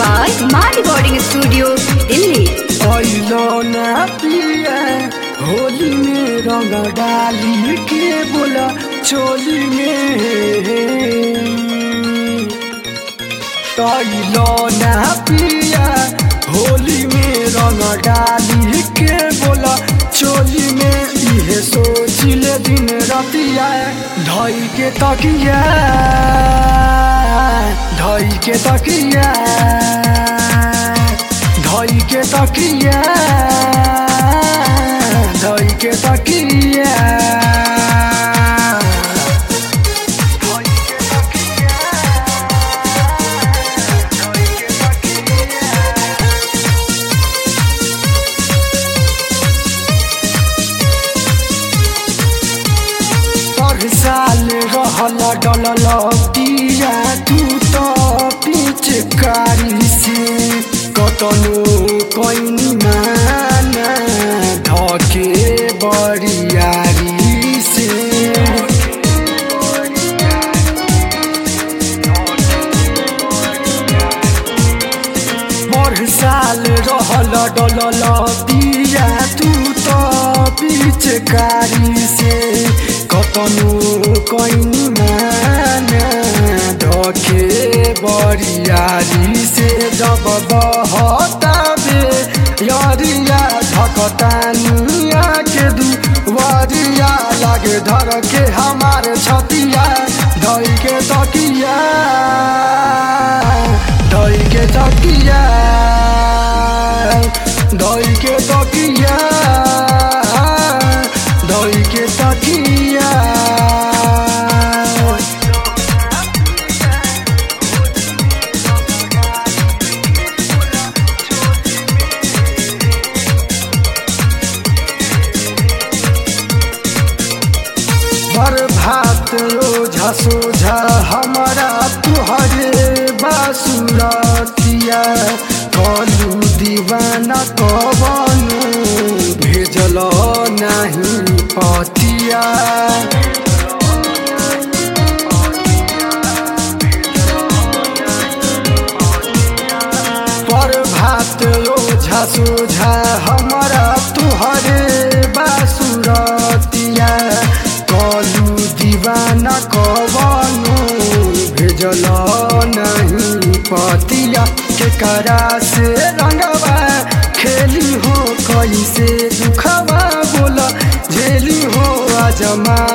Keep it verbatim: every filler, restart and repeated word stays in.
by Ma Recording Studio, Delhi. आइलो ना पिया होली में रंग डाली के बोला चोली में। आइलो ना पिया होली में रंग डाली के बोला चोली में। इहे सोचिले दिन रतिया ढाई के तकिया ढाई के तकिया ढाई के तकिया ढाई के तकिया पर साल रहल डलल दिया तू तो पिचकारी से कतनो कोइनी माना ढके बरियारी से। पर साल रहल डलल दिया तू तो पिचकारी से कतनो कोइनी माना ढके बरियारी से। जब बहताबे यारिया धकतानिया के दुआरिया लागे धर के हमारे छतिया ढई के तकिया ढई के तकिया ढई के तकिया ढई के तकिया। पर भात रोझा सोझा हमारा तुहरे बासुरतिया कलू दीवाना कवनो भेजल नहीं पतिया। पर भात रोझा सोझा हमारा तुहरे बासुरतिया कलू दीवाना कवनो भेजल नहीं पतिया। केकरा से रंगवा खेली हो कैसे दुखवा बोला झेली हो आजमा